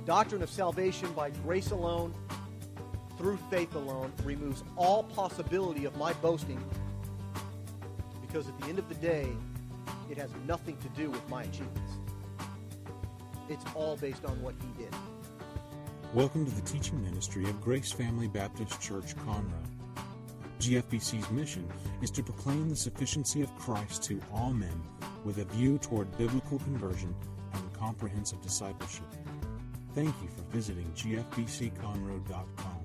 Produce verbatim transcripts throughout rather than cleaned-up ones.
doctrine of salvation by grace alone, through faith alone, removes all possibility of my boasting, because at the end of the day, it has nothing to do with my achievements. It's all based on what He did. Welcome to the teaching ministry of Grace Family Baptist Church, Conroe. G F B C's mission is to proclaim the sufficiency of Christ to all men with a view toward biblical conversion and comprehensive discipleship. Thank you for visiting G F B C conroe dot com.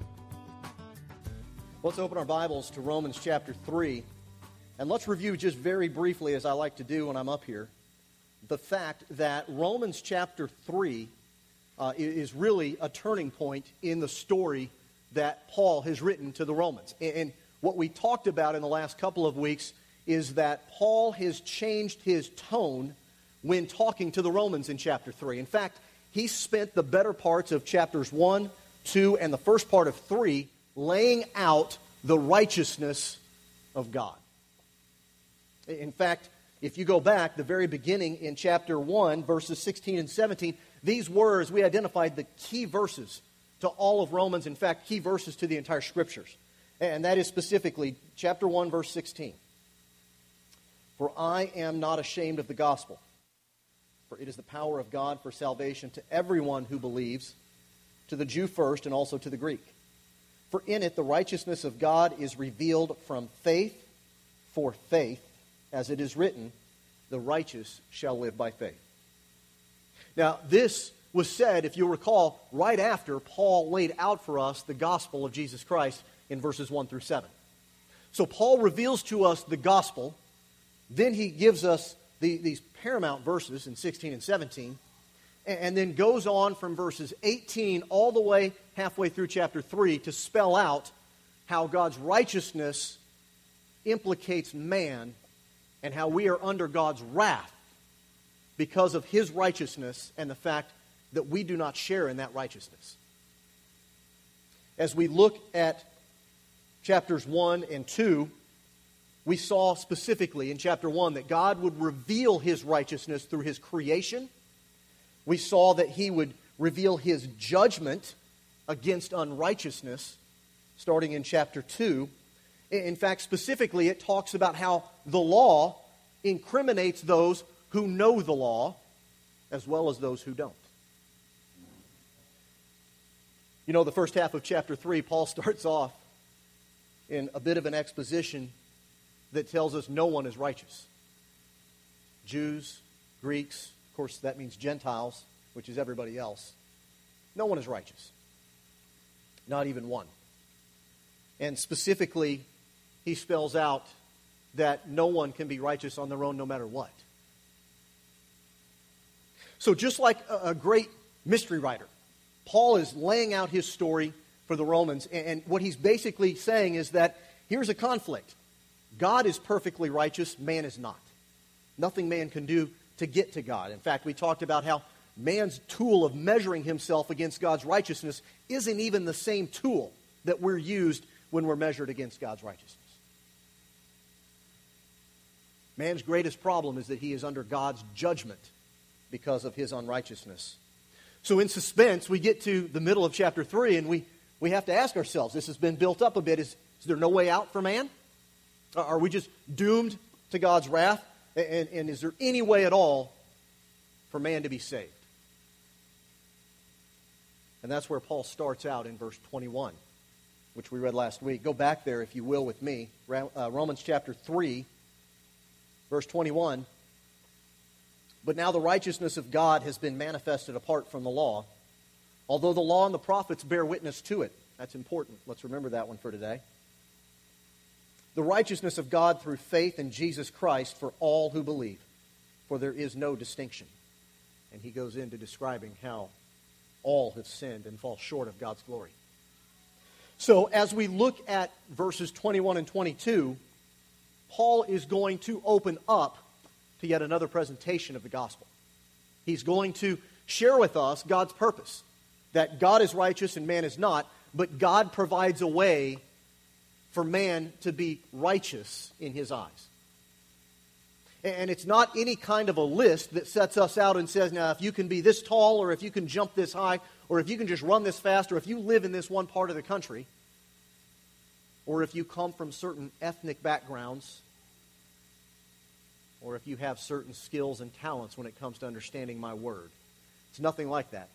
Let's open our Bibles to Romans chapter three, and let's review just very briefly, as I like to do when I'm up here, the fact that Romans chapter three uh, is really a turning point in the story that Paul has written to the Romans. And what we talked about in the last couple of weeks is that Paul has changed his tone when talking to the Romans in chapter three. In fact, he spent the better parts of chapters one, two, and the first part of three laying out the righteousness of God. In fact, if you go back, the very beginning in chapter one, verses sixteen and seventeen, these words, we identified the key verses to all of Romans, in fact, key verses to the entire Scriptures. And that is specifically chapter one, verse sixteen. For I am not ashamed of the gospel, for it is the power of God for salvation to everyone who believes, to the Jew first and also to the Greek. For in it the righteousness of God is revealed from faith for faith, as it is written, the righteous shall live by faith. Now, this was said, if you recall, right after Paul laid out for us the gospel of Jesus Christ in verses one through seven. So Paul reveals to us the gospel, then he gives us the, these paramount verses in sixteen and seventeen, and, and then goes on from verses eighteen all the way halfway through chapter three to spell out how God's righteousness implicates man and how we are under God's wrath because of His righteousness and the fact that we do not share in that righteousness. As we look at chapters one and two, we saw specifically in chapter one that God would reveal His righteousness through His creation. We saw that He would reveal His judgment against unrighteousness, starting in chapter two. In fact, specifically, it talks about how the law incriminates those who know the law as well as those who don't. You know, the first half of chapter three, Paul starts off in a bit of an exposition that tells us no one is righteous. Jews, Greeks, of course that means Gentiles, which is everybody else. No one is righteous. Not even one. And specifically, he spells out that no one can be righteous on their own no matter what. So just like a great mystery writer, Paul is laying out his story for the Romans, and what he's basically saying is that here's a conflict. God is perfectly righteous, man is not. Nothing man can do to get to God. In fact, we talked about how man's tool of measuring himself against God's righteousness isn't even the same tool that we're used when we're measured against God's righteousness. Man's greatest problem is that he is under God's judgment because of his unrighteousness. So in suspense, we get to the middle of chapter three, and we, we have to ask ourselves, this has been built up a bit, is, is there no way out for man? Are we just doomed to God's wrath? And, and is there any way at all for man to be saved? And that's where Paul starts out in verse twenty-one, which we read last week. Go back there, if you will, with me. Romans chapter three, verse twenty-one. But now the righteousness of God has been manifested apart from the law, although the law and the prophets bear witness to it. That's important. Let's remember that one for today. The righteousness of God through faith in Jesus Christ for all who believe, for there is no distinction. And he goes into describing how all have sinned and fall short of God's glory. So as we look at verses twenty-one and twenty-two, Paul is going to open up to yet another presentation of the gospel. He's going to share with us God's purpose, that God is righteous and man is not, but God provides a way for man to be righteous in his eyes. And it's not any kind of a list that sets us out and says, now, if you can be this tall, or if you can jump this high, or if you can just run this fast, or if you live in this one part of the country, or if you come from certain ethnic backgrounds, or if you have certain skills and talents when it comes to understanding my word. It's nothing like that.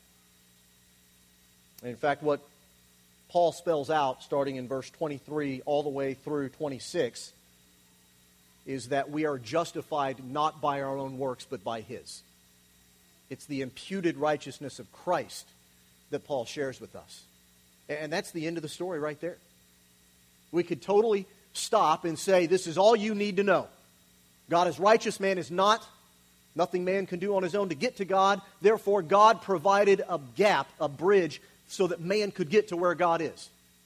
In fact, what Paul spells out, starting in verse twenty-three all the way through twenty-six, is that we are justified not by our own works, but by His. It's the imputed righteousness of Christ that Paul shares with us. And that's the end of the story right there. We could totally stop and say, this is all you need to know. God is righteous, man is not. Nothing man can do on his own to get to God. Therefore, God provided a gap, a bridge, so that man could get to where God is.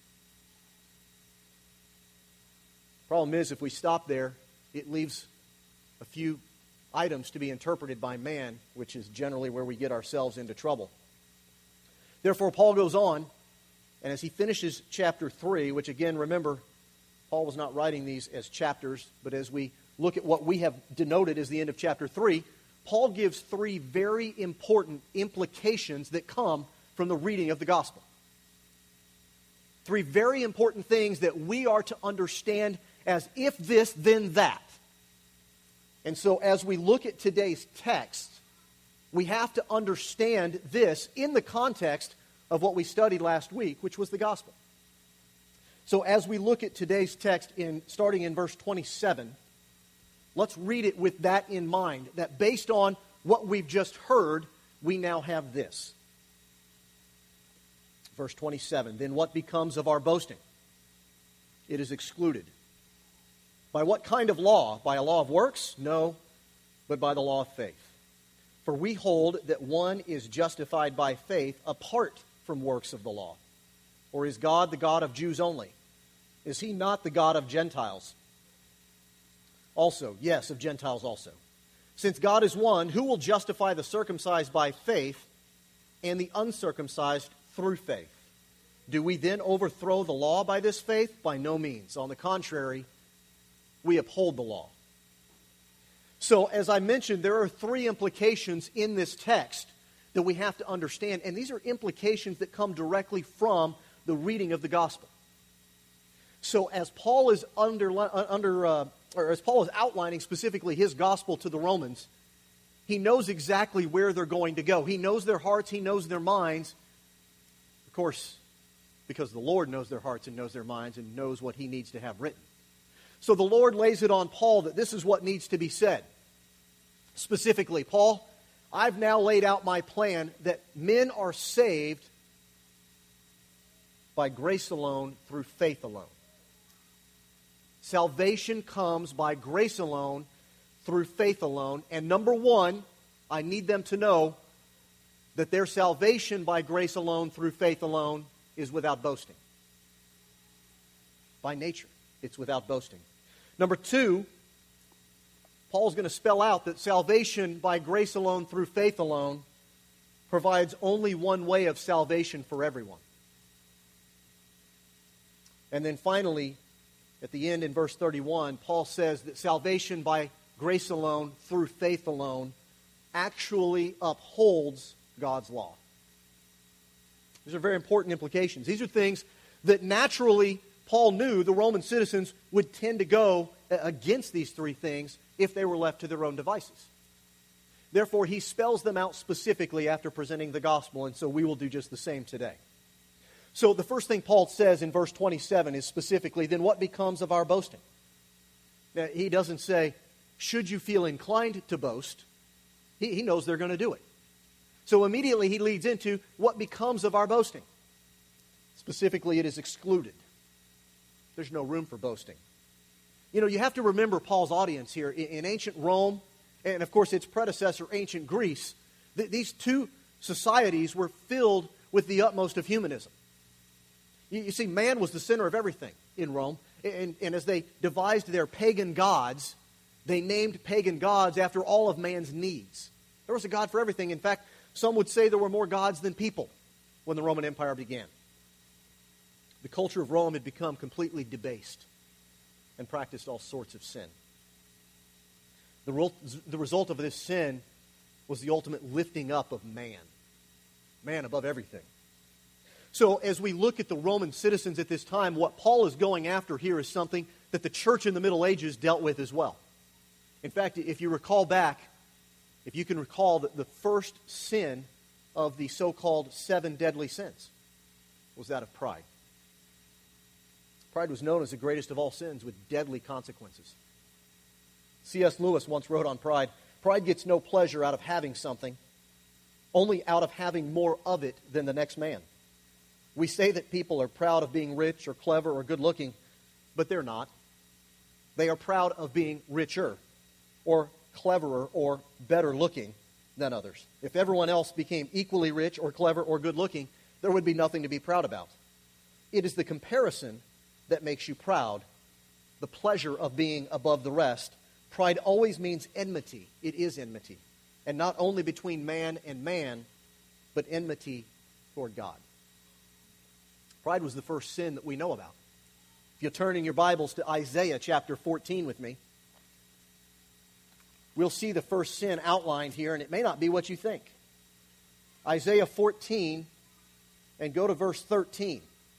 Problem is, if we stop there, it leaves a few items to be interpreted by man, which is generally where we get ourselves into trouble. Therefore, Paul goes on, and as he finishes chapter three, which again, remember, Paul was not writing these as chapters, but as we look at what we have denoted as the end of chapter three, Paul gives three very important implications that come from the reading of the gospel. Three very important things that we are to understand as if this, then that. And so as we look at today's text, we have to understand this in the context of what we studied last week, which was the gospel. So as we look at today's text, in starting in verse twenty-seven, let's read it with that in mind, that based on what we've just heard, we now have this. Verse twenty-seven, then what becomes of our boasting? It is excluded. By what kind of law? By a law of works? No, but by the law of faith. For we hold that one is justified by faith apart from works of the law. Or is God the God of Jews only? Is He not the God of Gentiles? Also, yes, of Gentiles also. Since God is one, who will justify the circumcised by faith and the uncircumcised through faith? Do we then overthrow the law by this faith? By no means. On the contrary, we uphold the law. So, as I mentioned, there are three implications in this text that we have to understand, and these are implications that come directly from the reading of the gospel. So, as Paul is under, under uh, or as Paul is outlining specifically his gospel to the Romans, he knows exactly where they're going to go. He knows their hearts, he knows their minds. Of course, because the Lord knows their hearts and knows their minds and knows what He needs to have written. So the Lord lays it on Paul that this is what needs to be said. Specifically, Paul, I've now laid out my plan that men are saved by grace alone, through faith alone. Salvation comes by grace alone, through faith alone. And number one, I need them to know that their salvation by grace alone, through faith alone, is without boasting. By nature, it's without boasting. Number two, Paul's going to spell out that salvation by grace alone, through faith alone, provides only one way of salvation for everyone. And then finally, at the end in verse thirty-one, Paul says that salvation by grace alone, through faith alone, actually upholds God's law. These are very important implications. These are things that naturally Paul knew the Roman citizens would tend to go against these three things if they were left to their own devices. Therefore, he spells them out specifically after presenting the gospel, and so we will do just the same today. So the first thing Paul says in verse twenty-seven is specifically, then what becomes of our boasting? Now, he doesn't say, should you feel inclined to boast? He, he knows they're going to do it. So immediately he leads into what becomes of our boasting. Specifically, it is excluded. There's no room for boasting. You know, you have to remember Paul's audience here. In, in ancient Rome, and of course its predecessor, ancient Greece, th- these two societies were filled with the utmost of humanism. You, you see, man was the center of everything in Rome. And, and as they devised their pagan gods, they named pagan gods after all of man's needs. There was a god for everything. In fact, some would say there were more gods than people when the Roman Empire began. The culture of Rome had become completely debased and practiced all sorts of sin. The, ro- the result of this sin was the ultimate lifting up of man. Man above everything. So as we look at the Roman citizens at this time, what Paul is going after here is something that the church in the Middle Ages dealt with as well. In fact, if you recall back, if you can recall that the first sin of the so-called seven deadly sins was that of pride. Pride was known as the greatest of all sins with deadly consequences. C S Lewis once wrote on pride, "Pride gets no pleasure out of having something, only out of having more of it than the next man. We say that people are proud of being rich or clever or good-looking, but they're not. They are proud of being richer or cleverer or better-looking than others. If everyone else became equally rich or clever or good-looking, there would be nothing to be proud about. It is the comparison that makes you proud, the pleasure of being above the rest. Pride always means enmity. It is enmity. And not only between man and man, but enmity toward God." Pride was the first sin that we know about. If you'll turn in your Bibles to Isaiah chapter fourteen with me, we'll see the first sin outlined here, and it may not be what you think. Isaiah fourteen, and go to verse thirteen.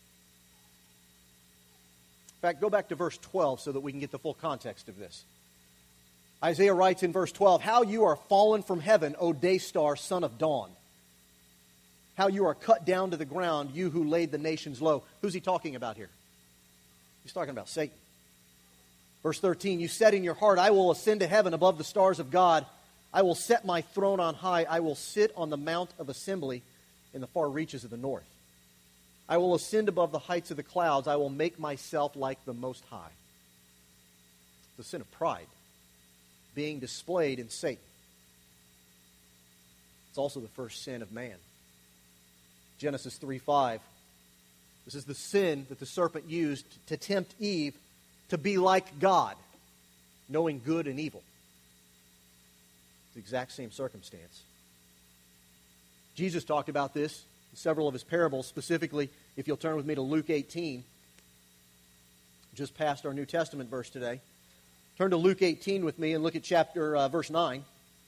In fact, go back to verse twelve so that we can get the full context of this. Isaiah writes in verse twelve, "How you are fallen from heaven, O day star, son of dawn. How you are cut down to the ground, you who laid the nations low." Who's he talking about here? He's talking about Satan. Verse thirteen, "You said in your heart, I will ascend to heaven above the stars of God. I will set my throne on high. I will sit on the mount of assembly in the far reaches of the north. I will ascend above the heights of the clouds. I will make myself like the Most High." The sin of pride being displayed in Satan. It's also the first sin of man. Genesis three five. This is the sin that the serpent used to tempt Eve to be like God, knowing good and evil. It's the exact same circumstance. Jesus talked about this in several of his parables. Specifically, if you'll turn with me to Luke eighteen, just past our New Testament verse today. Turn to Luke eighteen with me and look at chapter uh, verse nine.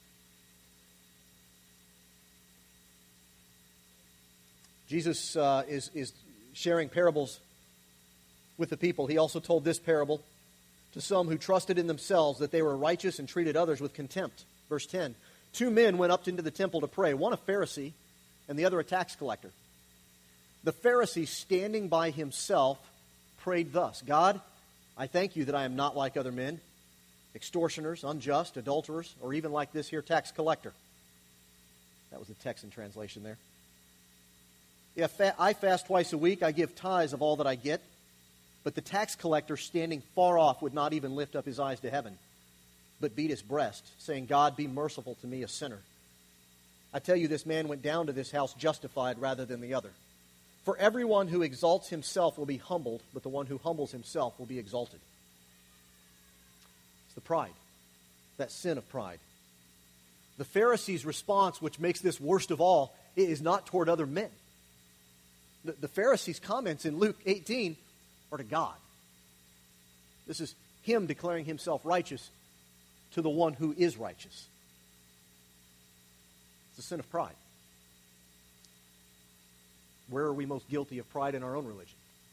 Jesus uh, is, is sharing parables with the people. He also told this parable to some who trusted in themselves that they were righteous and treated others with contempt. Verse ten, "Two men went up into the temple to pray, one a Pharisee and the other a tax collector. The Pharisee, standing by himself, prayed thus, 'God, I thank you that I am not like other men, extortioners, unjust, adulterers, or even like this here tax collector.'" That was the Texan translation there. "If I fast twice a week, I give tithes of all that I get. But the tax collector, standing far off, would not even lift up his eyes to heaven, but beat his breast, saying, 'God, be merciful to me, a sinner.' I tell you, this man went down to this house justified rather than the other. For everyone who exalts himself will be humbled, but the one who humbles himself will be exalted." It's the pride, that sin of pride. The Pharisees' response, which makes this worst of all, is not toward other men. The, the Pharisees' comments in Luke eighteen are to God. This is him declaring himself righteous to the one who is righteous. It's the sin of pride. Where are we most guilty of pride in our own religion?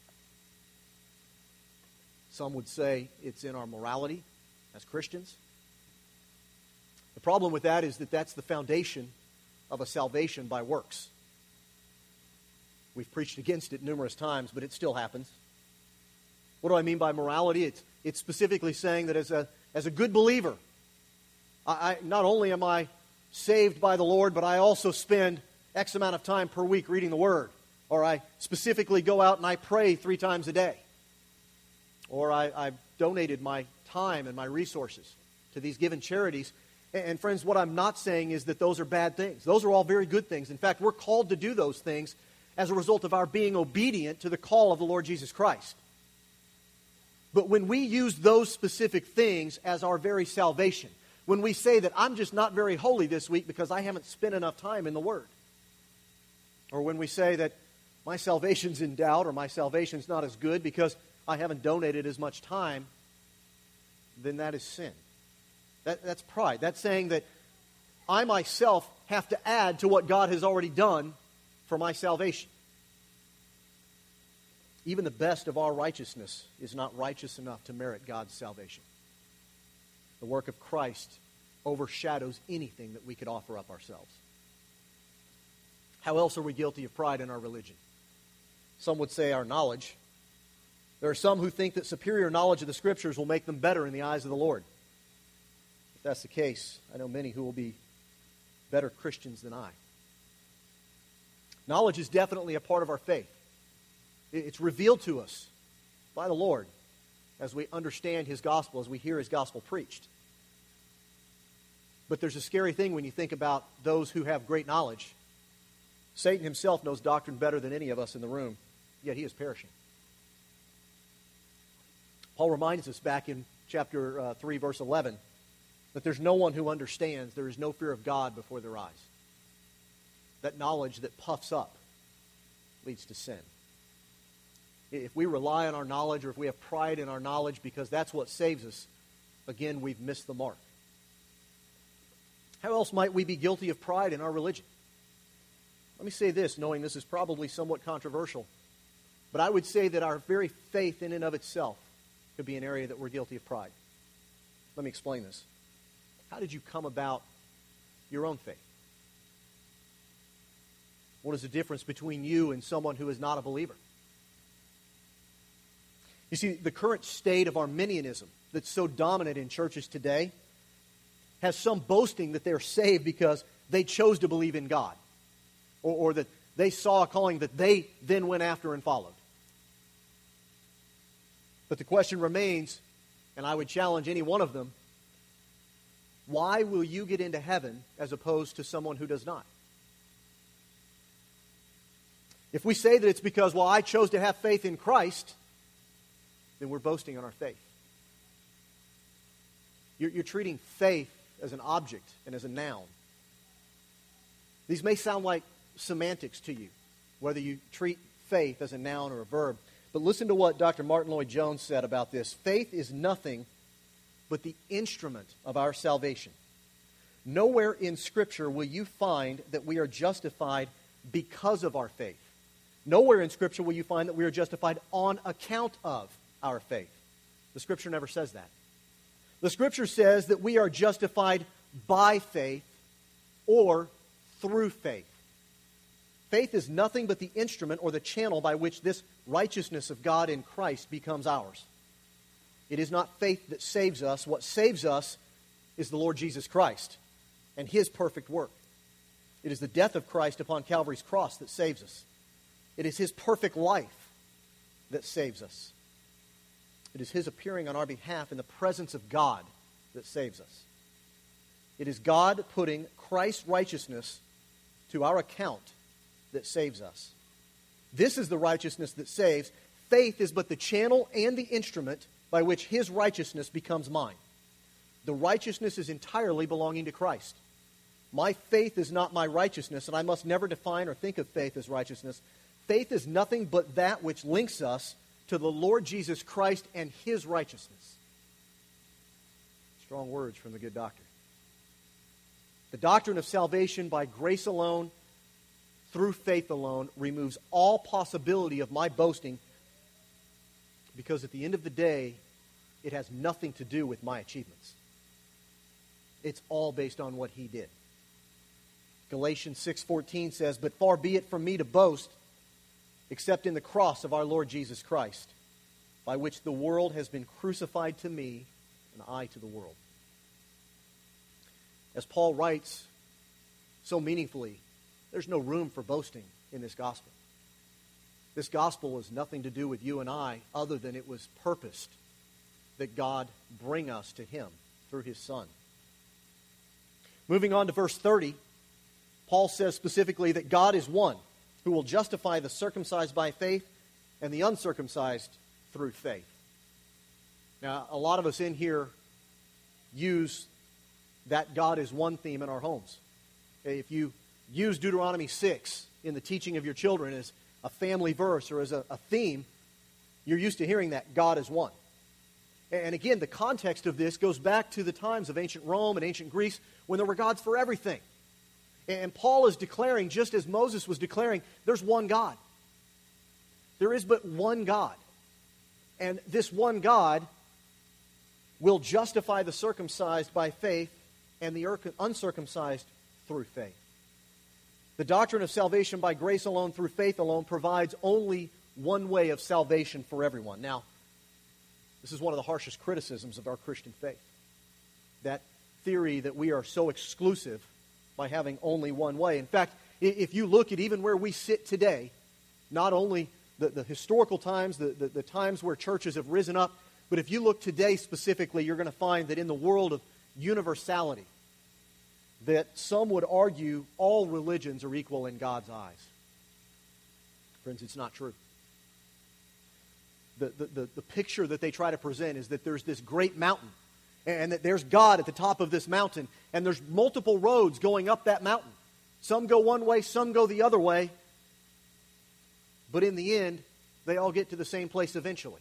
Some would say it's in our morality as Christians. The problem with that is that that's the foundation of a salvation by works. We've preached against it numerous times, but it still happens. What do I mean by morality? It's, it's specifically saying that as a, as a good believer, I, I, not only am I saved by the Lord, but I also spend X amount of time per week reading the Word. Or I specifically go out and I pray three times a day. Or I, I've donated my time and my resources to these given charities. And, and friends, what I'm not saying is that those are bad things. Those are all very good things. In fact, we're called to do those things as a result of our being obedient to the call of the Lord Jesus Christ. But when we use those specific things as our very salvation, when we say that I'm just not very holy this week because I haven't spent enough time in the Word, or when we say that my salvation's in doubt or my salvation's not as good because I haven't donated as much time, then that is sin. That, that's pride. That's saying that I myself have to add to what God has already done for my salvation. Even the best of our righteousness is not righteous enough to merit God's salvation. The work of Christ overshadows anything that we could offer up ourselves. How else are we guilty of pride in our religion? Some would say our knowledge. There are some who think that superior knowledge of the Scriptures will make them better in the eyes of the Lord. If that's the case, I know many who will be better Christians than I. Knowledge is definitely a part of our faith. It's revealed to us by the Lord as we understand His gospel, as we hear His gospel preached. But there's a scary thing when you think about those who have great knowledge. Satan himself knows doctrine better than any of us in the room, yet he is perishing. Paul reminds us back in chapter uh, three, verse eleven, that there's no one who understands, there is no fear of God before their eyes. That knowledge that puffs up leads to sin. If we rely on our knowledge, or if we have pride in our knowledge because that's what saves us, again, we've missed the mark. How else might we be guilty of pride in our religion? Let me say this, knowing this is probably somewhat controversial, but I would say that our very faith in and of itself could be an area that we're guilty of pride. Let me explain this. How did you come about your own faith? What is the difference between you and someone who is not a believer? You see, the current state of Arminianism that's so dominant in churches today has some boasting that they're saved because they chose to believe in God, or, or that they saw a calling that they then went after and followed. But the question remains, and I would challenge any one of them, why will you get into heaven as opposed to someone who does not? If we say that it's because, well, I chose to have faith in Christ, then we're boasting on our faith. You're, you're treating faith as an object and as a noun. These may sound like semantics to you, whether you treat faith as a noun or a verb. But listen to what Doctor Martin Lloyd-Jones said about this. Faith is nothing but the instrument of our salvation. Nowhere in Scripture will you find that we are justified because of our faith. Nowhere in Scripture will you find that we are justified on account of our faith. The Scripture never says that. The Scripture says that we are justified by faith or through faith. Faith is nothing but the instrument or the channel by which this righteousness of God in Christ becomes ours. It is not faith that saves us. What saves us is the Lord Jesus Christ and His perfect work. It is the death of Christ upon Calvary's cross that saves us. It is His perfect life that saves us. It is His appearing on our behalf in the presence of God that saves us. It is God putting Christ's righteousness to our account that saves us. This is the righteousness that saves. Faith is but the channel and the instrument by which His righteousness becomes mine. The righteousness is entirely belonging to Christ. My faith is not my righteousness, and I must never define or think of faith as righteousness. Faith is nothing but that which links us to the Lord Jesus Christ and His righteousness. Strong words from the good doctor. The doctrine of salvation by grace alone, through faith alone, removes all possibility of my boasting, because at the end of the day, it has nothing to do with my achievements. It's all based on what He did. Galatians six fourteen says, "But far be it from me to boast, except in the cross of our Lord Jesus Christ, by which the world has been crucified to me, and I to the world." As Paul writes so meaningfully, there's no room for boasting in this gospel. This gospel has nothing to do with you and I, other than it was purposed that God bring us to Him through His Son. Moving on to verse thirty, Paul says specifically that God is one, who will justify the circumcised by faith and the uncircumcised through faith. Now, a lot of us in here use that God is one theme in our homes. If you use Deuteronomy six in the teaching of your children as a family verse or as a, a theme, you're used to hearing that God is one. And again, the context of this goes back to the times of ancient Rome and ancient Greece when there were gods for everything. And Paul is declaring, just as Moses was declaring, there's one God. There is but one God. And this one God will justify the circumcised by faith and the uncircumcised through faith. The doctrine of salvation by grace alone, through faith alone, provides only one way of salvation for everyone. Now, this is one of the harshest criticisms of our Christian faith. That theory that we are so exclusive by having only one way. In fact, if you look at even where we sit today, not only the, the historical times, the, the, the times where churches have risen up, but if you look today specifically, you're going to find that in the world of universality, that some would argue all religions are equal in God's eyes. Friends, it's not true. The, the, the, the picture that they try to present is that there's this great mountain, and that there's God at the top of this mountain, and there's multiple roads going up that mountain. Some go one way, some go the other way, but in the end, they all get to the same place eventually.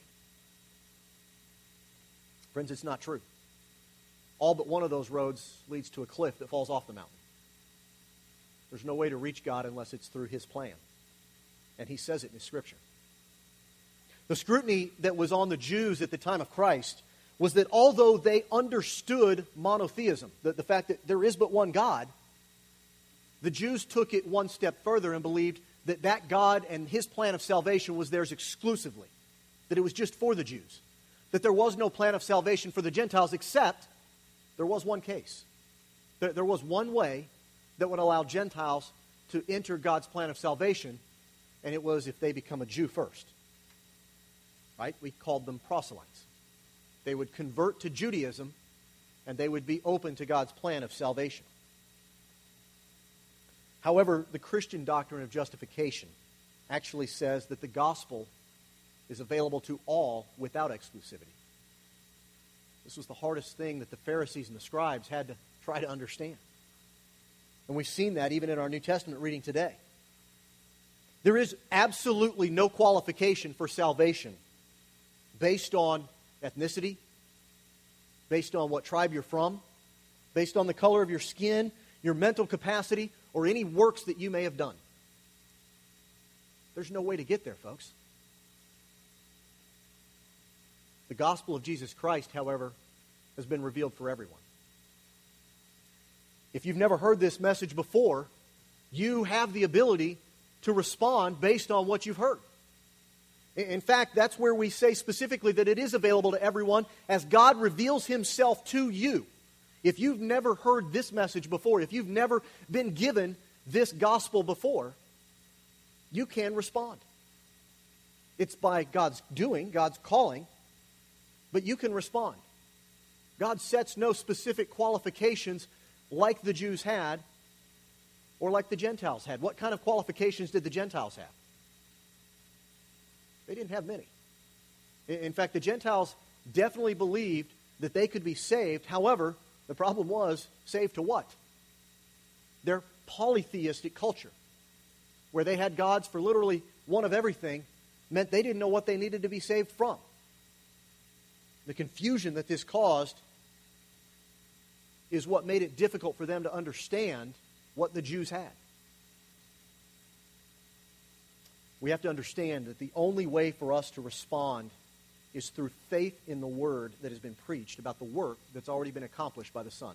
Friends, it's not true. All but one of those roads leads to a cliff that falls off the mountain. There's no way to reach God unless it's through His plan. And He says it in His Scripture. The scrutiny that was on the Jews at the time of Christ was that although they understood monotheism, the, the fact that there is but one God, the Jews took it one step further and believed that that God and His plan of salvation was theirs exclusively, that it was just for the Jews, that there was no plan of salvation for the Gentiles, except there was one case. There, there was one way that would allow Gentiles to enter God's plan of salvation, and it was if they become a Jew first. Right? We called them proselytes. They would convert to Judaism, and they would be open to God's plan of salvation. However, the Christian doctrine of justification actually says that the gospel is available to all without exclusivity. This was the hardest thing that the Pharisees and the scribes had to try to understand. And we've seen that even in our New Testament reading today. There is absolutely no qualification for salvation based on ethnicity, based on what tribe you're from, based on the color of your skin, your mental capacity, or any works that you may have done. There's no way to get there, folks. The gospel of Jesus Christ, however, has been revealed for everyone. If you've never heard this message before, you have the ability to respond based on what you've heard. In fact, that's where we say specifically that it is available to everyone as God reveals Himself to you. If you've never heard this message before, if you've never been given this gospel before, you can respond. It's by God's doing, God's calling, but you can respond. God sets no specific qualifications like the Jews had or like the Gentiles had. What kind of qualifications did the Gentiles have? They didn't have many. In fact, the Gentiles definitely believed that they could be saved. However, the problem was, saved to what? Their polytheistic culture, where they had gods for literally one of everything, meant they didn't know what they needed to be saved from. The confusion that this caused is what made it difficult for them to understand what the Jews had. We have to understand that the only way for us to respond is through faith in the word that has been preached about the work that's already been accomplished by the Son.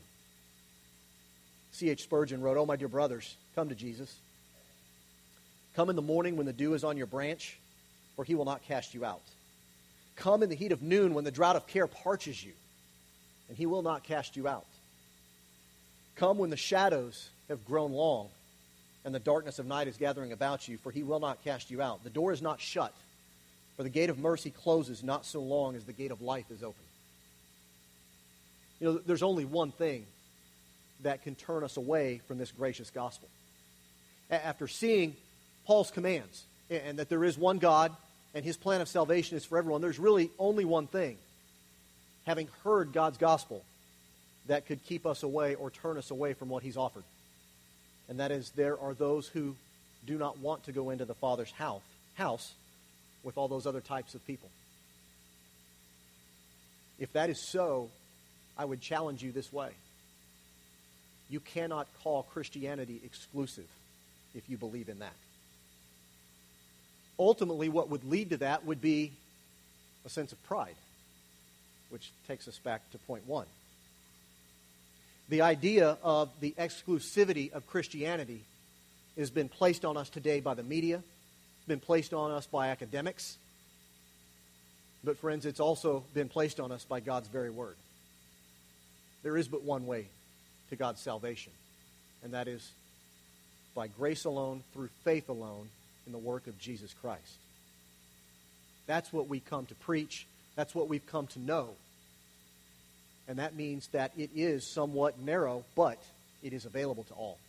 C H Spurgeon wrote, "Oh, my dear brothers, come to Jesus. Come in the morning when the dew is on your branch, for He will not cast you out. Come in the heat of noon when the drought of care parches you, and He will not cast you out. Come when the shadows have grown long, and the darkness of night is gathering about you, for He will not cast you out. The door is not shut, for the gate of mercy closes not so long as the gate of life is open." You know, there's only one thing that can turn us away from this gracious gospel. After seeing Paul's commands, and that there is one God, and His plan of salvation is for everyone, there's really only one thing, having heard God's gospel, that could keep us away or turn us away from what He's offered. And that is, there are those who do not want to go into the Father's house, house with all those other types of people. If that is so, I would challenge you this way. You cannot call Christianity exclusive if you believe in that. Ultimately, what would lead to that would be a sense of pride, which takes us back to point one. The idea of the exclusivity of Christianity has been placed on us today by the media. It's been placed on us by academics. But friends, it's also been placed on us by God's very word. There is but one way to God's salvation, and that is by grace alone, through faith alone, in the work of Jesus Christ. That's what we come to preach. That's what we've come to know. And that means that it is somewhat narrow, but it is available to all.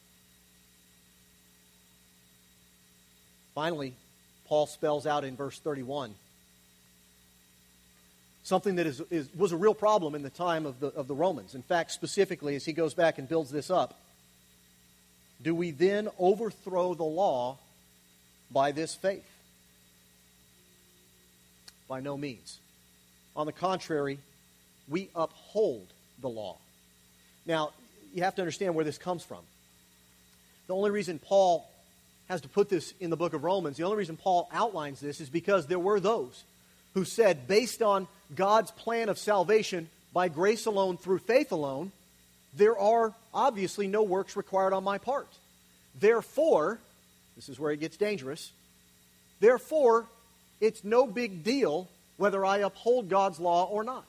Finally, Paul spells out in verse thirty-one something that is, is, was a real problem in the time of the, of the Romans. In fact, specifically, as he goes back and builds this up, do we then overthrow the law by this faith? By no means. On the contrary, we uphold the law. Now, you have to understand where this comes from. The only reason Paul has to put this in the book of Romans, the only reason Paul outlines this is because there were those who said, based on God's plan of salvation by grace alone, through faith alone, there are obviously no works required on my part. Therefore, this is where it gets dangerous, therefore, it's no big deal whether I uphold God's law or not.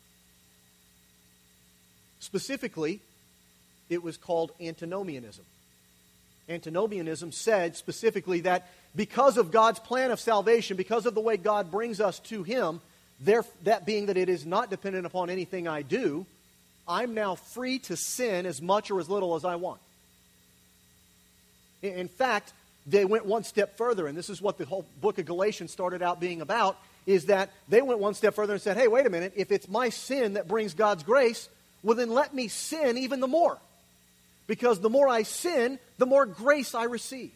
Specifically, it was called antinomianism. Antinomianism said specifically that because of God's plan of salvation, because of the way God brings us to Him, there, that being that it is not dependent upon anything I do, I'm now free to sin as much or as little as I want. In, in fact, they went one step further, and this is what the whole book of Galatians started out being about, is that they went one step further and said, hey, wait a minute, if it's my sin that brings God's grace, well then let me sin even the more. Because the more I sin, the more grace I receive.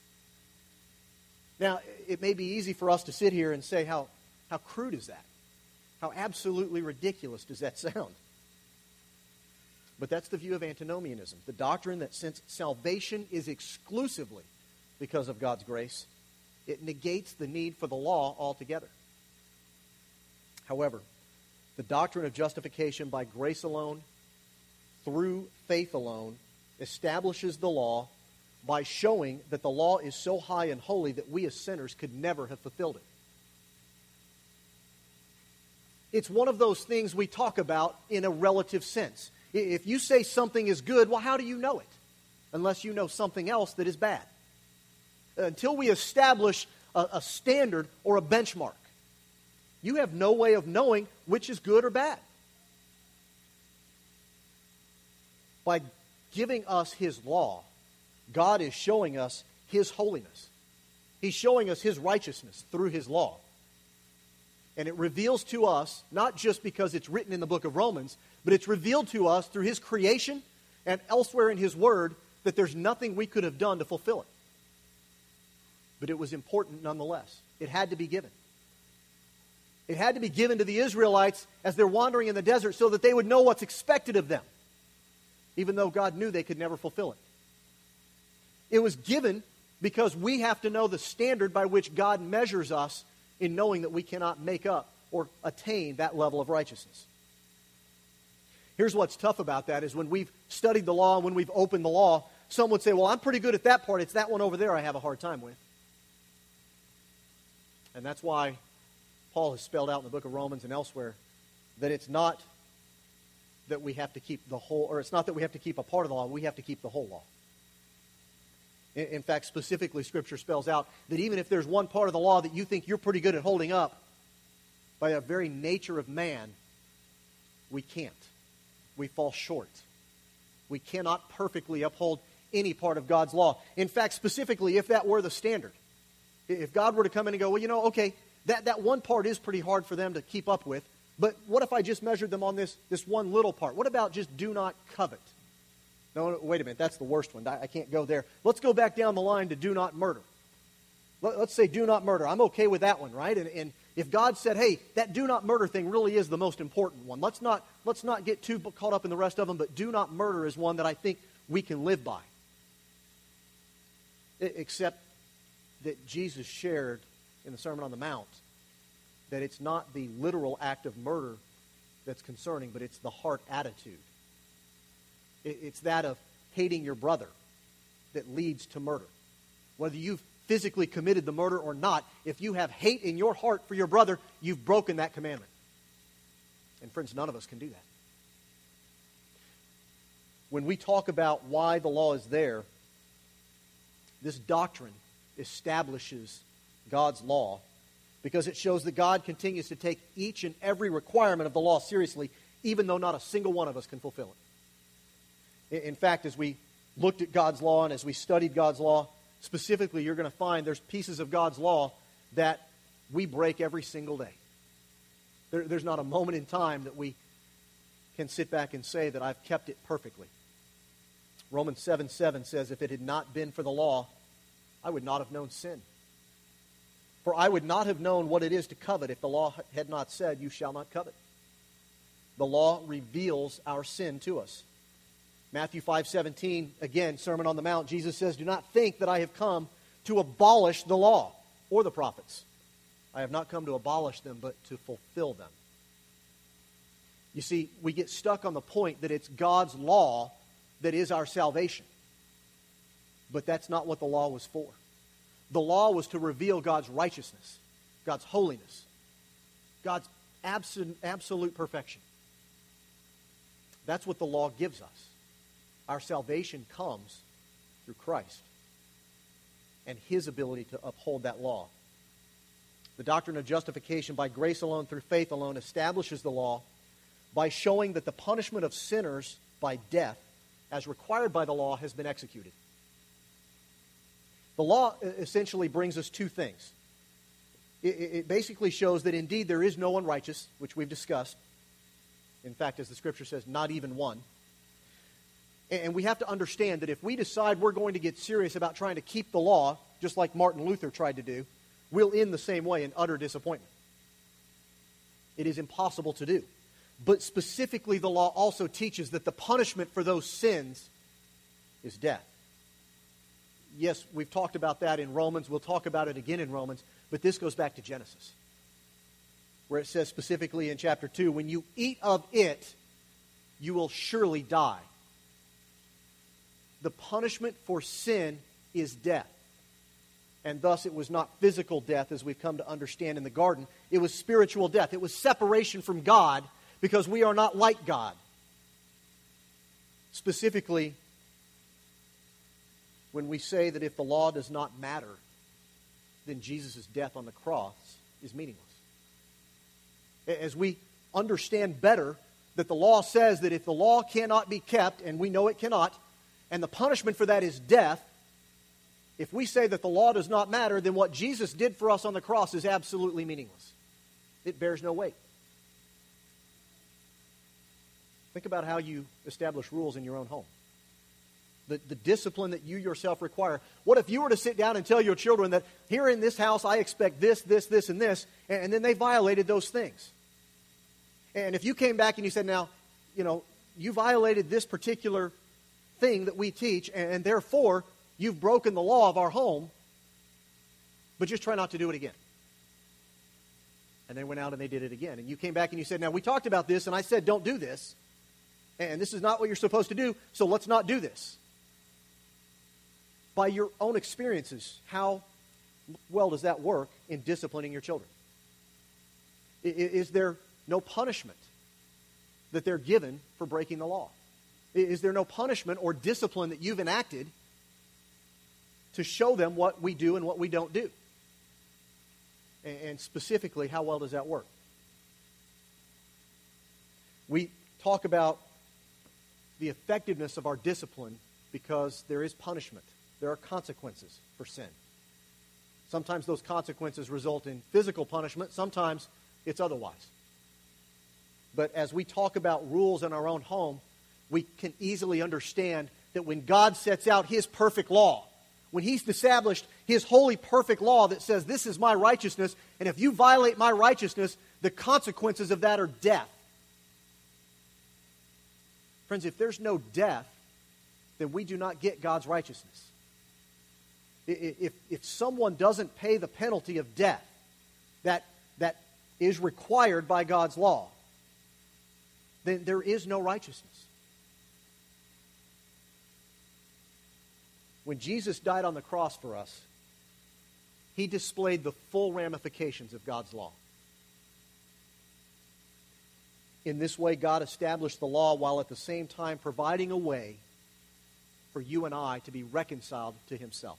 Now, it may be easy for us to sit here and say, how, how crude is that? How absolutely ridiculous does that sound? But that's the view of antinomianism, the doctrine that since salvation is exclusively because of God's grace, it negates the need for the law altogether. However, the doctrine of justification by grace alone, through faith alone, establishes the law by showing that the law is so high and holy that we as sinners could never have fulfilled it. It's one of those things we talk about in a relative sense. If you say something is good, well, how do you know it? Unless you know something else that is bad. Until we establish a, a standard or a benchmark, you have no way of knowing which is good or bad. By giving us His law, God is showing us His holiness. He's showing us His righteousness through His law. And it reveals to us, not just because it's written in the book of Romans, but it's revealed to us through His creation and elsewhere in His Word that there's nothing we could have done to fulfill it. But it was important nonetheless. It had to be given. It had to be given to the Israelites as they're wandering in the desert so that they would know what's expected of them, even though God knew they could never fulfill it. It was given because we have to know the standard by which God measures us in knowing that we cannot make up or attain that level of righteousness. Here's what's tough about that is when we've studied the law, when we've opened the law, some would say, well, I'm pretty good at that part. It's that one over there I have a hard time with. And that's why Paul has spelled out in the book of Romans and elsewhere that it's not that we have to keep the whole, or it's not that we have to keep a part of the law, we have to keep the whole law. In, in fact, specifically, Scripture spells out that even if there's one part of the law that you think you're pretty good at holding up, by the very nature of man, we can't. We fall short. We cannot perfectly uphold any part of God's law. In fact, specifically, if that were the standard, if God were to come in and go, well, you know, okay, that, that one part is pretty hard for them to keep up with, but what if I just measured them on this, this one little part? What about just do not covet? No, wait a minute, that's the worst one. I, I can't go there. Let's go back down the line to do not murder. Let, let's say do not murder. I'm okay with that one, right? And, and If God said, hey, that do not murder thing really is the most important one. Let's not, let's not get too caught up in the rest of them, but do not murder is one that I think we can live by. Except that Jesus shared in the Sermon on the Mount that it's not the literal act of murder that's concerning, but it's the heart attitude. It's that of hating your brother that leads to murder. Whether you've physically committed the murder or not, if you have hate in your heart for your brother, you've broken that commandment. And friends, none of us can do that. When we talk about why the law is there, this doctrine establishes God's law because it shows that God continues to take each and every requirement of the law seriously, even though not a single one of us can fulfill it. In fact, as we looked at God's law and as we studied God's law, specifically, you're going to find there's pieces of God's law that we break every single day. There, there's not a moment in time that we can sit back and say that I've kept it perfectly. Romans seven seven says, if it had not been for the law, I would not have known sin. For I would not have known what it is to covet if the law had not said, you shall not covet. The law reveals our sin to us. Matthew five seventeen, again, Sermon on the Mount, Jesus says, do not think that I have come to abolish the law or the prophets. I have not come to abolish them, but to fulfill them. You see, we get stuck on the point that it's God's law that is our salvation. But that's not what the law was for. The law was to reveal God's righteousness, God's holiness, God's absolute, absolute perfection. That's what the law gives us. Our salvation comes through Christ and His ability to uphold that law. The doctrine of justification by grace alone through faith alone establishes the law by showing that the punishment of sinners by death, as required by the law, has been executed. The law essentially brings us two things. It, it basically shows that indeed there is no one righteous, which we've discussed. In fact, as the Scripture says, not even one. And we have to understand that if we decide we're going to get serious about trying to keep the law, just like Martin Luther tried to do, we'll end the same way in utter disappointment. It is impossible to do. But specifically, the law also teaches that the punishment for those sins is death. Yes, we've talked about that in Romans. We'll talk about it again in Romans. But this goes back to Genesis, where it says specifically in chapter two, when you eat of it, you will surely die. The punishment for sin is death. And thus it was not physical death as we've come to understand in the garden. It was spiritual death. It was separation from God because we are not like God. Specifically, when we say that if the law does not matter, then Jesus' death on the cross is meaningless. As we understand better that the law says that if the law cannot be kept, and we know it cannot, and the punishment for that is death, if we say that the law does not matter, then what Jesus did for us on the cross is absolutely meaningless. It bears no weight. Think about how you establish rules in your own home. The, the discipline that you yourself require. What if you were to sit down and tell your children that here in this house I expect this, this, this, and this, and, and then they violated those things? And if you came back and you said, now, you know, you violated this particular thing that we teach, and, and therefore you've broken the law of our home, but just try not to do it again. And they went out and they did it again. And you came back and you said, now we talked about this, and I said don't do this, and this is not what you're supposed to do, so let's not do this. By your own experiences, how well does that work in disciplining your children? Is there no punishment that they're given for breaking the law? Is there no punishment or discipline that you've enacted to show them what we do and what we don't do? And specifically, how well does that work? We talk about the effectiveness of our discipline because there is punishment. There are consequences for sin. Sometimes those consequences result in physical punishment. Sometimes it's otherwise. But as we talk about rules in our own home, we can easily understand that when God sets out His perfect law, when He's established His holy, perfect law that says, this is my righteousness, and if you violate my righteousness, the consequences of that are death. Friends, if there's no death, then we do not get God's righteousness. If, if someone doesn't pay the penalty of death that, that is required by God's law, then there is no righteousness. When Jesus died on the cross for us, He displayed the full ramifications of God's law. In this way, God established the law while at the same time providing a way for you and I to be reconciled to Himself.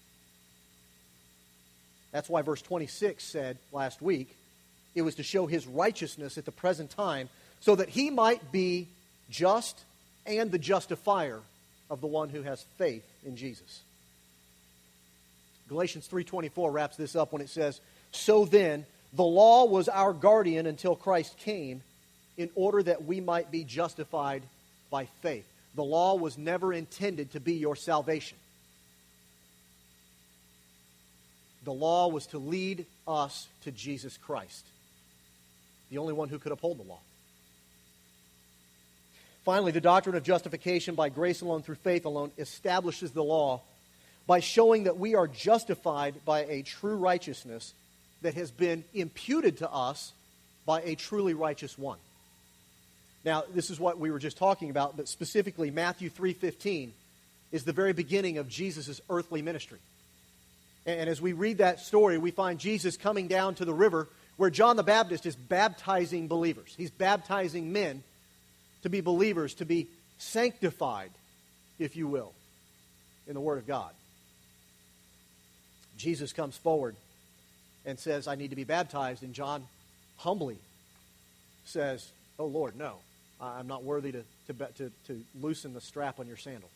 That's why verse twenty-six said last week, it was to show His righteousness at the present time so that He might be just and the justifier of the one who has faith in Jesus. Galatians three twenty-four wraps this up when it says, so then, the law was our guardian until Christ came, in order that we might be justified by faith. The law was never intended to be your salvation. The law was to lead us to Jesus Christ, the only one who could uphold the law. Finally, the doctrine of justification by grace alone through faith alone establishes the law by showing that we are justified by a true righteousness that has been imputed to us by a truly righteous one. Now, this is what we were just talking about, but specifically Matthew three fifteen is the very beginning of Jesus' earthly ministry. And as we read that story, we find Jesus coming down to the river where John the Baptist is baptizing believers. He's baptizing men to be believers, to be sanctified, if you will, in the Word of God. Jesus comes forward and says, I need to be baptized. And John humbly says, oh Lord, no, I'm not worthy to, to, to, to loosen the strap on your sandal.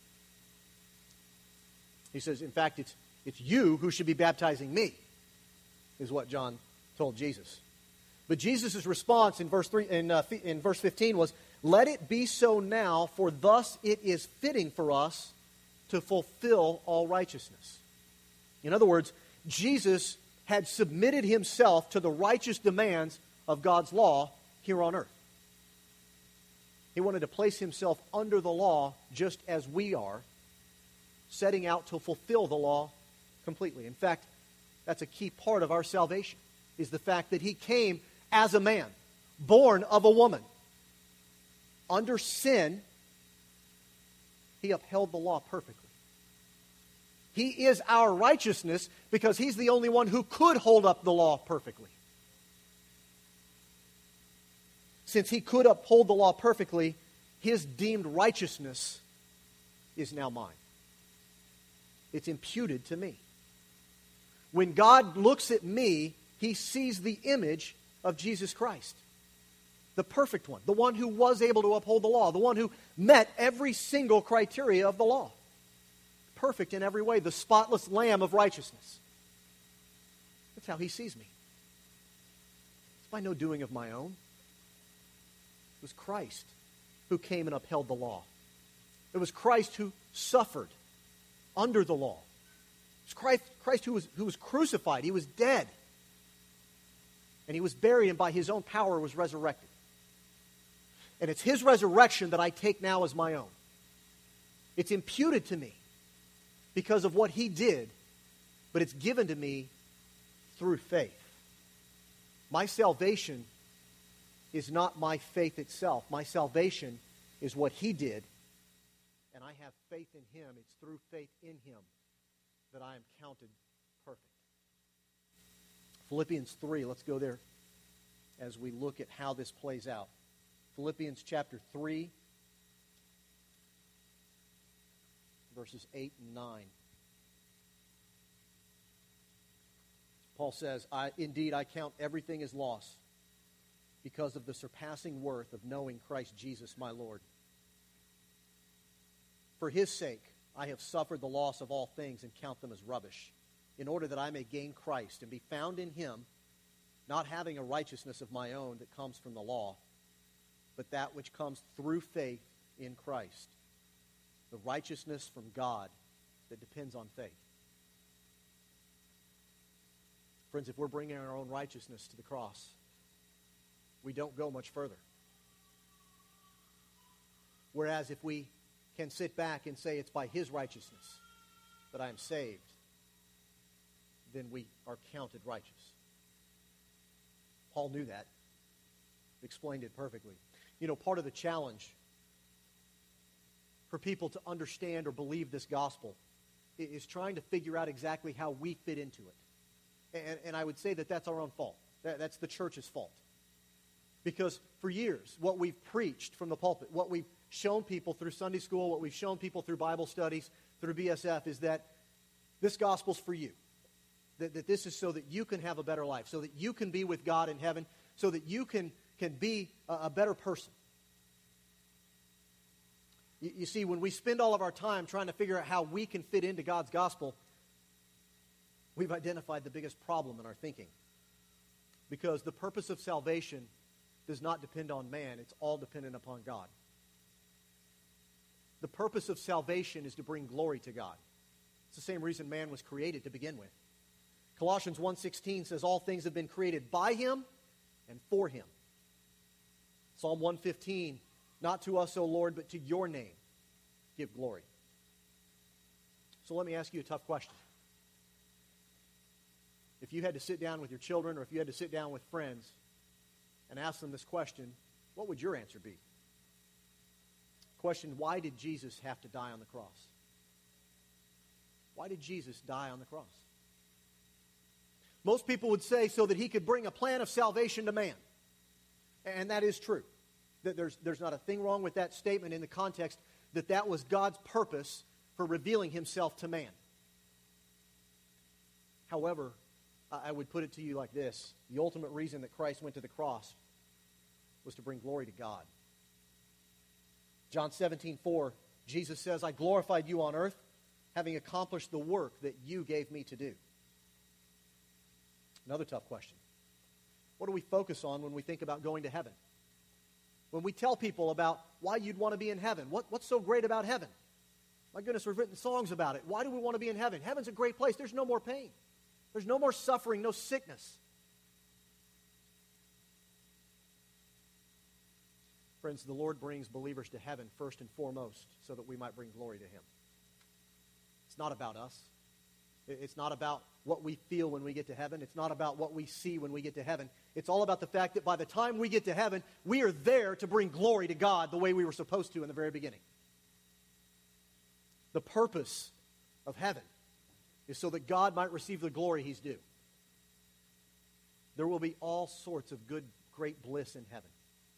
He says, in fact, it's, it's you who should be baptizing me, is what John told Jesus. But Jesus' response in verse three, in, uh, in verse fifteen was, let it be so now, for thus it is fitting for us to fulfill all righteousness. In other words, Jesus had submitted Himself to the righteous demands of God's law here on earth. He wanted to place Himself under the law just as we are, setting out to fulfill the law completely. In fact, that's a key part of our salvation, is the fact that He came as a man, born of a woman. Under sin, He upheld the law perfectly. He is our righteousness because He's the only one who could hold up the law perfectly. Since He could uphold the law perfectly, His deemed righteousness is now mine. It's imputed to me. When God looks at me, He sees the image of Jesus Christ. The perfect one, the one who was able to uphold the law, the one who met every single criteria of the law. Perfect in every way, the spotless Lamb of righteousness. That's how He sees me. It's by no doing of my own. It was Christ who came and upheld the law. It was Christ who suffered under the law. It was Christ, Christ who was, who was crucified. He was dead. And He was buried, and by His own power was resurrected. And it's His resurrection that I take now as my own. It's imputed to me because of what He did, but it's given to me through faith. My salvation is not my faith itself. My salvation is what He did, and I have faith in Him. It's through faith in Him that I am counted perfect. Philippians three, let's go there as we look at how this plays out. Philippians chapter three, verses eight and nine. Paul says, I, indeed, I count everything as loss because of the surpassing worth of knowing Christ Jesus my Lord. For His sake, I have suffered the loss of all things and count them as rubbish, in order that I may gain Christ and be found in Him, not having a righteousness of my own that comes from the law, but that which comes through faith in Christ, the righteousness from God that depends on faith. Friends, if we're bringing our own righteousness to the cross, we don't go much further. Whereas if we can sit back and say it's by His righteousness that I am saved, then we are counted righteous. Paul knew that. Explained it perfectly. You know, part of the challenge for people to understand or believe this gospel is trying to figure out exactly how we fit into it. And, and I would say that that's our own fault. That, that's the church's fault. Because for years, what we've preached from the pulpit, what we've shown people through Sunday school, what we've shown people through Bible studies, through B S F, is that this gospel's for you. That, that this is so that you can have a better life, so that you can be with God in heaven, so that you can, can be a, a better person. You, you see, when we spend all of our time trying to figure out how we can fit into God's gospel, we've identified the biggest problem in our thinking. Because the purpose of salvation does not depend on man. It's all dependent upon God. The purpose of salvation is to bring glory to God. It's the same reason man was created to begin with. Colossians one sixteen says all things have been created by Him and for Him. Psalm one fifteen, not to us, O Lord, but to your name give glory. So let me ask you a tough question. If you had to sit down with your children or if you had to sit down with friends and ask them this question, what would your answer be? Question, why did Jesus have to die on the cross? Why did Jesus die on the cross? Most people would say so that He could bring a plan of salvation to man. And that is true. There's, there's not a thing wrong with that statement in the context that that was God's purpose for revealing Himself to man. However, I would put it to you like this. The ultimate reason that Christ went to the cross was to bring glory to God. John seventeen four, Jesus says, I glorified you on earth, having accomplished the work that you gave me to do. Another tough question. What do we focus on when we think about going to heaven? When we tell people about why you'd want to be in heaven, what, what's so great about heaven? My goodness, we've written songs about it. Why do we want to be in heaven? Heaven's a great place. There's no more pain. There's no more suffering, no sickness. Friends, the Lord brings believers to heaven first and foremost so that we might bring glory to Him. It's not about us. It's not about what we feel when we get to heaven. It's not about what we see when we get to heaven. It's all about the fact that by the time we get to heaven, we are there to bring glory to God the way we were supposed to in the very beginning. The purpose of heaven is so that God might receive the glory He's due. There will be all sorts of good, great bliss in heaven.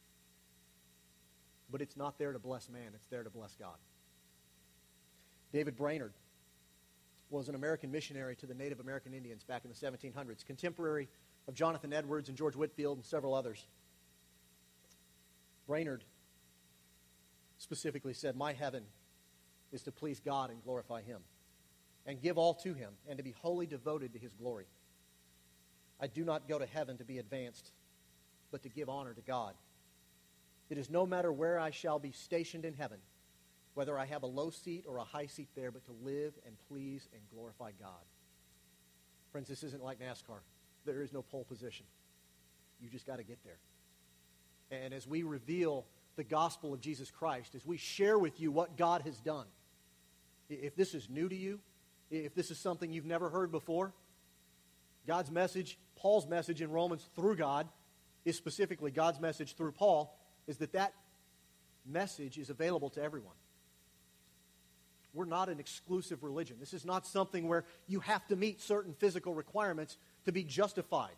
But it's not there to bless man. It's there to bless God. David Brainerd was an American missionary to the Native American Indians back in the seventeen hundreds, contemporary of Jonathan Edwards and George Whitefield and several others. Brainerd specifically said, my heaven is to please God and glorify Him, and give all to Him, and to be wholly devoted to His glory. I do not go to heaven to be advanced, but to give honor to God. It is no matter where I shall be stationed in heaven, whether I have a low seat or a high seat there, but to live and please and glorify God. Friends, this isn't like NASCAR. There is no pole position. You just got to get there. And as we reveal the gospel of Jesus Christ, as we share with you what God has done, if this is new to you, if this is something you've never heard before, God's message, Paul's message in Romans through God, is specifically God's message through Paul, is that that message is available to everyone. We're not an exclusive religion. This is not something where you have to meet certain physical requirements to be justified.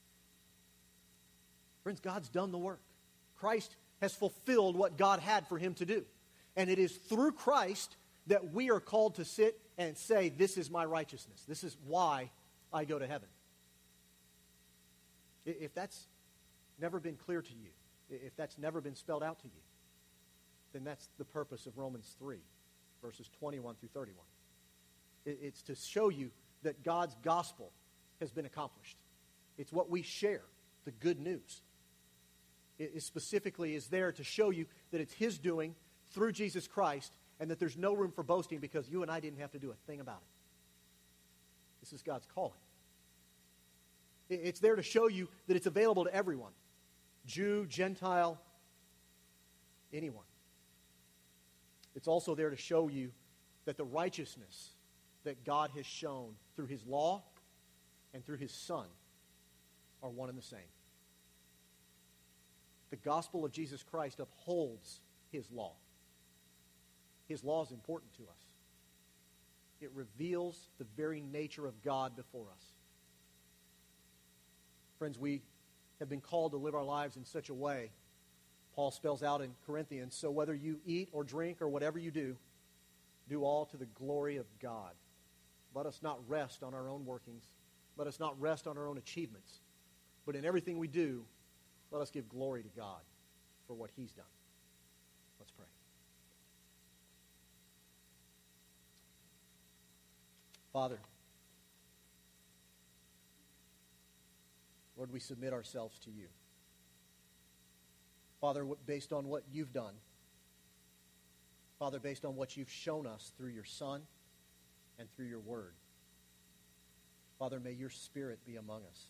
Friends, God's done the work. Christ has fulfilled what God had for Him to do. And it is through Christ that we are called to sit and say, this is my righteousness. This is why I go to heaven. If that's never been clear to you, if that's never been spelled out to you, then that's the purpose of Romans three, verses twenty-one through thirty-one. It's to show you that God's gospel has been accomplished. It's what we share, the good news. It specifically is there to show you that it's His doing through Jesus Christ, and that there's no room for boasting because you and I didn't have to do a thing about it. This is God's calling. It's there to show you that it's available to everyone. Jew, Gentile, anyone. It's also there to show you that the righteousness that God has shown through His law and through His Son are one and the same. The gospel of Jesus Christ upholds His law. His law is important to us. It reveals the very nature of God before us. Friends, we have been called to live our lives in such a way, Paul spells out in Corinthians, so whether you eat or drink or whatever you do, do all to the glory of God. Let us not rest on our own workings. Let us not rest on our own achievements. But in everything we do, let us give glory to God for what He's done. Let's pray. Father, Lord, we submit ourselves to You. Father, based on what You've done, Father, based on what You've shown us through Your Son and through Your Word, Father, may Your Spirit be among us.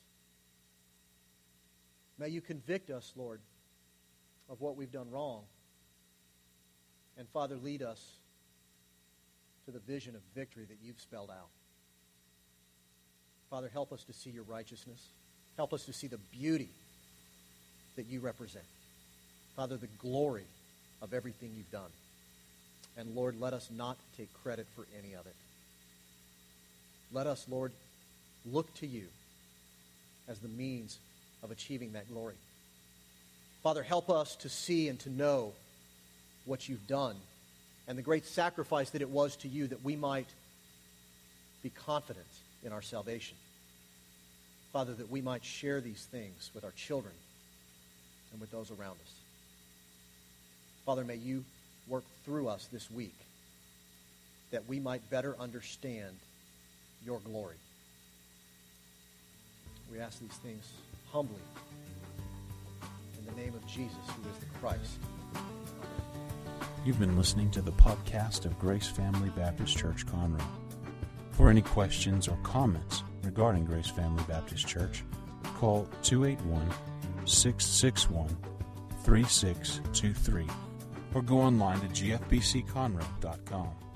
May You convict us, Lord, of what we've done wrong. And Father, lead us to the vision of victory that You've spelled out. Father, help us to see Your righteousness. Help us to see the beauty that You represent. Father, the glory of everything You've done. And Lord, let us not take credit for any of it. Let us, Lord, look to You as the means of achieving that glory. Father, help us to see and to know what You've done and the great sacrifice that it was to You that we might be confident in our salvation. Father, that we might share these things with our children and with those around us. Father, may You work through us this week that we might better understand Your glory. We ask these things humbly in the name of Jesus, who is the Christ. You've been listening to the podcast of Grace Family Baptist Church, Conroe. For any questions or comments regarding Grace Family Baptist Church, call two eight one, six six one, three six two three or go online to g f b c conroe dot com.